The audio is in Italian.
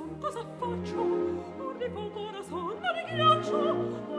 son, cosa faccio? Or di fuoco ora son, ma di ghiaccio.